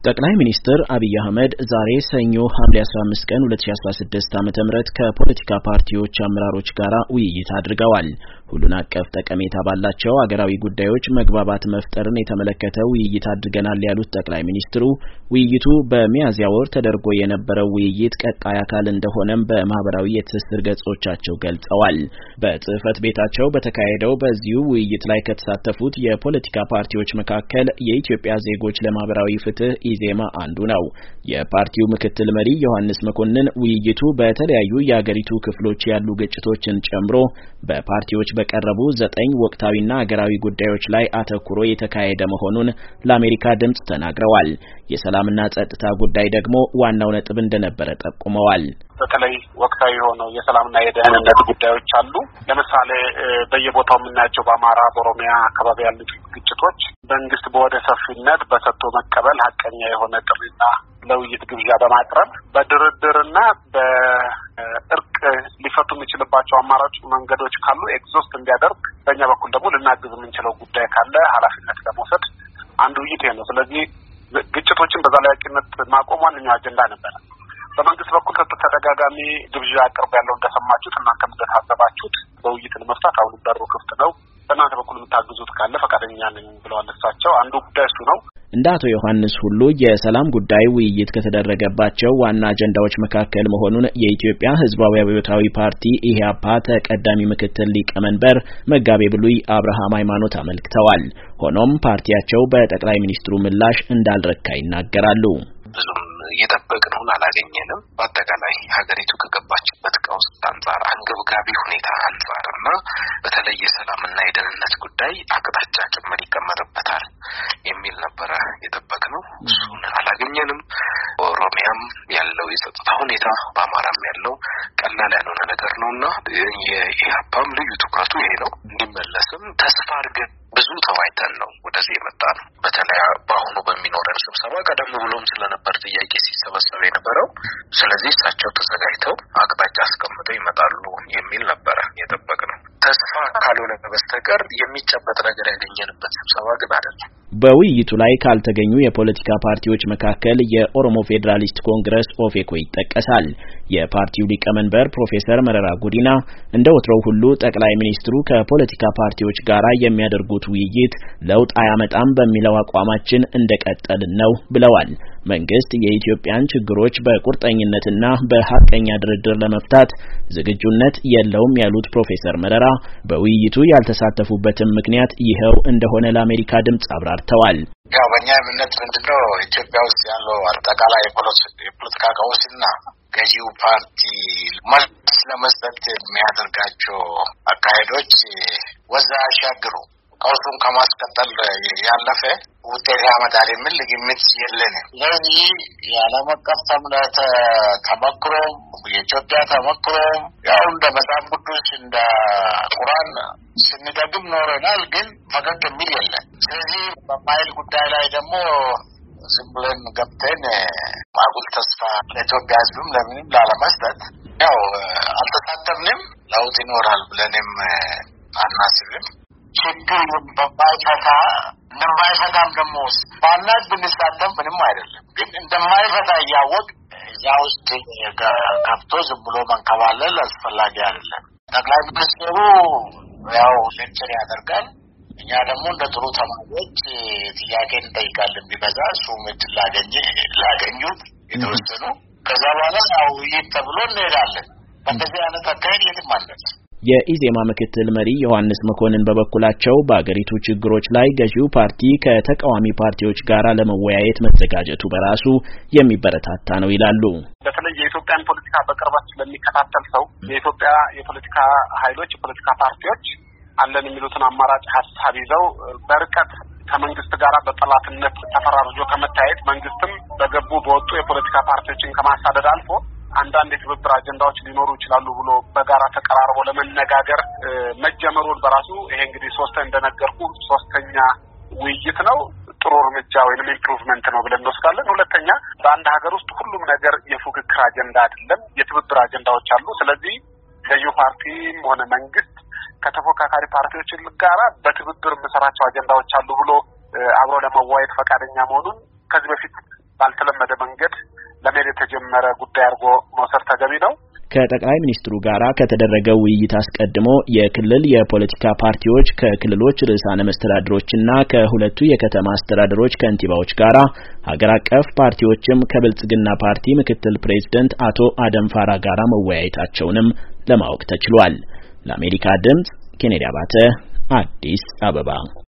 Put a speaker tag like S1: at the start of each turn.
S1: ጠቅላይ ሚኒስትር አብይ አህመድ ዛሬ ሰኞ ሐምሌ 15 ቀን 2016 ዓ.ም ከፖለቲካ ፓርቲዎች አመራሮች ጋር ውይይት አድርገዋል። ሁሉን አቀፍ ጠቀሜታ ባላቸው አገራዊ ጉዳዮች መግባባት መፍጠርን የተመለከተ ውይይት አድርገናል ያሉት ጠቅላይ ሚኒስትሩ ውይይቱ በሚያዝያ ወር ተደርጎ የነበረው ውይይት ቀጣይ አካል እንደሆነም በማህበራዊ የትስስር ገጾቻቸው ገልጸዋል። በጽህፈት ቤታቸው በተካሄደው በዚሁ ውይይት ላይ ከተሳተፉት የፖለቲካ ፓርቲዎች መካከል የኢትዮጵያ ዜጎች ለማህበራዊ ፍትህ ኢዜማ አንዱ ነው። የፓርቲው ምክትል መሪ ዮሐንስ መኮንን ውይይቱ በተለያዩ የአገሪቱ ክፍሎች ያሉ ግጭቶችን ጨምሮ በፓርቲዎች በቀረቡ 9 ወቅታዊና አገራዊ ጉዳዮች ላይ አተኩሮ የተካሄደ መሆኑን ለአሜሪካ ድምጽ ተናግረዋል። የሰላምና ጸጥታ ጉዳይ ደግሞ ዋናው ነጥብ እንደነበረ ጠቁመዋል።
S2: በተለይ ወቅታዊ የሆነው የሰላምና የደህንነት ጉዳዮች አሉ። ለምሳሌ በየቦታው የምናያቸው በአማራ በኦሮሚያ አካባቢ ያሉ ግጭቶች መንግስት በወደ ሰፊነት በሰጥቶ መቀበል ሀቀኛ የሆነ ጥሪና ለውይይት ግብዣ በማቅረብ በድርድርና በእርቅ ሊፈቱ የሚችልባቸው አማራጭ መንገዶች ካሉ ኤግዞስት እንዲያደርግ በእኛ በኩል ደግሞ ልናግዝ የምንችለው ጉዳይ ካለ ኃላፊነት ለመውሰድ አንዱ ውይይት ነው። ስለዚህ ግጭቶችን በዘላቂነት ማቆም ዋነኛው አጀንዳ ነበር። በመንግስት በኩል ተደጋጋሚ ግብዣ አቅርብ ያለው እንደሰማችሁት እናንተም እንደታዘባችሁት በውይይት ለመፍታት አሁን በሩ ክፍት ነው። በእናንተ በኩል የምታግዙት ካለ ፈቃደኛ ነኝ ብለዋል። እሳቸው አንዱ ጉዳይ እሱ ነው።
S1: እንደ አቶ ዮሐንስ ሁሉ የሰላም ጉዳይ ውይይት ከተደረገባቸው ዋና አጀንዳዎች መካከል መሆኑን የኢትዮጵያ ሕዝባዊ አብዮታዊ ፓርቲ ኢህአፓ ተቀዳሚ ምክትል ሊቀመንበር መጋቤ ብሉይ አብርሃም ሃይማኖት አመልክተዋል። ሆኖም ፓርቲያቸው በጠቅላይ ሚኒስትሩ ምላሽ እንዳልረካ ይናገራሉ።
S3: ብዙም የጠበቅነውን አላገኘንም። በአጠቃላይ ሀገሪቱ ከገባችበት ቀውስ አንጻር አንገብጋቢ ሁኔታ አንጻርና በተለይ የሰላምና የደህንነት ጉዳይ አቅጣጫ ጭምር ይቀመጥበታል የሚል ነበረ የጠበቅነው። እሱን አላገኘንም። ኦሮሚያም ያለው የጸጥታ ሁኔታ በአማራም ያለው ቀላል ያልሆነ ነገር ነውና የኢህአፓም ልዩ ትኩረቱ ይሄ ነው። እንዲመለስም ተስፋ አድርገን ብዙ ተወያይተን ነው ወደዚህ የመጣ ነው። በተለይ በአሁኑ በሚኖረን ስብሰባ ቀደም ብሎም ስለነበር ጥያቄ ሲሰበሰብ የነበረው። ስለዚህ እሳቸው ተዘጋጅተው አቅጣጫ አስቀምጠው ይመጣሉ የሚል ነበረ የጠበቅነው። ተስፋ ካልሆነ በስተቀር የሚጨበጥ ነገር ያገኘንበት ስብሰባ ግን አይደለም።
S1: በውይይቱ ላይ ካልተገኙ የፖለቲካ ፓርቲዎች መካከል የኦሮሞ ፌዴራሊስት ኮንግረስ ኦፌኮ ይጠቀሳል። የፓርቲው ሊቀመንበር ፕሮፌሰር መረራ ጉዲና እንደ ወትሮው ሁሉ ጠቅላይ ሚኒስትሩ ከፖለቲካ ፓርቲዎች ጋር የሚያደርጉት ውይይት ለውጥ አያመጣም በሚለው አቋማችን እንደቀጠልን ነው ብለዋል። መንግስት የኢትዮጵያን ችግሮች በቁርጠኝነትና በሐቀኛ ድርድር ለመፍታት ዝግጁነት የለውም ያሉት ፕሮፌሰር መረራ በውይይቱ ያልተሳተፉበትም ምክንያት ይኸው እንደሆነ ለአሜሪካ ድምጽ አብራርተዋል።
S4: ያው በእኛ እምነት ምንድነው ኢትዮጵያ ውስጥ ያለው አጠቃላይ የፖለቲካ ቀውስና ገዢው ፓርቲ መልስ ለመስጠት የሚያደርጋቸው አካሄዶች ወዛ ያሻግሩ ቀውሱን ከማስቀጠል ያለፈ ውጤት ያመጣል የሚል ግምት የለንም። ስለዚህ የዓለም አቀፍ ተመክሮ የኢትዮጵያ ተመክሮ ያው እንደ መጽሐፍ ቅዱስ እንደ ቁርአን ስንደግም ኖረናል፣ ግን ፈቀቅ የሚል የለም። ስለዚህ በማይል ጉዳይ ላይ ደግሞ ዝም ብለን ገብተን ማጉል ተስፋ ለኢትዮጵያ ሕዝብም ለምንም ላለመስጠት ያው አልተሳተፍንም። ለውጥ ይኖራል ብለንም አናስብም። ችግር እንደማይፈታም ደግሞ ባናት ብንሳተፍ ምንም አይደለም። ግን እንደማይፈታ እያወቅ እዛ ውስጥ ገብቶ ዝም ብሎ መንከባለል አስፈላጊ አይደለም። ጠቅላይ ሚኒስትሩ ያው ሌክቸር ያደርጋል። እኛ ደግሞ እንደ ጥሩ ተማሪዎች ጥያቄ እንጠይቃለን። ቢበዛ እሱም እድል ላገኙት የተወሰኑ ከዛ በኋላ ያው ውይይት ተብሎ እንሄዳለን። በእንደዚህ አይነት አካሄድ የትም አንደርስም።
S1: የኢዜማ ምክትል መሪ ዮሐንስ መኮንን በበኩላቸው በአገሪቱ ችግሮች ላይ ገዢው ፓርቲ ከተቃዋሚ ፓርቲዎች ጋር ለመወያየት መዘጋጀቱ በራሱ የሚበረታታ ነው ይላሉ።
S2: በተለይ የኢትዮጵያን ፖለቲካ በቅርበት ስለሚከታተል ሰው የኢትዮጵያ የፖለቲካ ኃይሎች የፖለቲካ ፓርቲዎች አለን የሚሉትን አማራጭ ሀሳብ ይዘው በርቀት ከመንግስት ጋር በጠላትነት ተፈራርጆ ከመታየት መንግስትም በገቡ በወጡ የፖለቲካ ፓርቲዎችን ከማሳደድ አልፎ አንዳንድ የትብብር አጀንዳዎች ሊኖሩ ይችላሉ ብሎ በጋራ ተቀራርቦ ለመነጋገር መጀመሩን በራሱ ይሄ እንግዲህ ሶስተኛ ውይይት ነው። ጥሩ እርምጃ ወይንም ኢምፕሩቭመንት ነው ብለን እንወስዳለን። ሁለተኛ በአንድ ሀገር ውስጥ ሁሉም ነገር የፉክክር አጀንዳ አይደለም፣ የትብብር አጀንዳዎች አሉ። ስለዚህ ገዢው ፓርቲም ሆነ መንግስት ከተፎካካሪ ፓርቲዎች ጋራ በትብብር መሰራቸው አጀንዳዎች አሉ ብሎ አብሮ ለመዋየት ፈቃደኛ መሆኑን ከዚህ በፊት ባልተለመደ መንገድ ለመሄድ የተጀመረ ጉዳይ አድርጎ መውሰድ ተገቢ ነው።
S1: ከጠቅላይ ሚኒስትሩ ጋራ ከተደረገው ውይይት አስቀድሞ የክልል የፖለቲካ ፓርቲዎች ከክልሎች ርዕሳነ መስተዳድሮችና ከሁለቱ የከተማ አስተዳደሮች ከንቲባዎች ጋራ ሀገር አቀፍ ፓርቲዎችም ከብልጽግና ፓርቲ ምክትል ፕሬዝዳንት አቶ አደም ፋራ ጋራ መወያየታቸውንም ለማወቅ ተችሏል። ለአሜሪካ ድምጽ ኬኔዲ አባተ አዲስ አበባ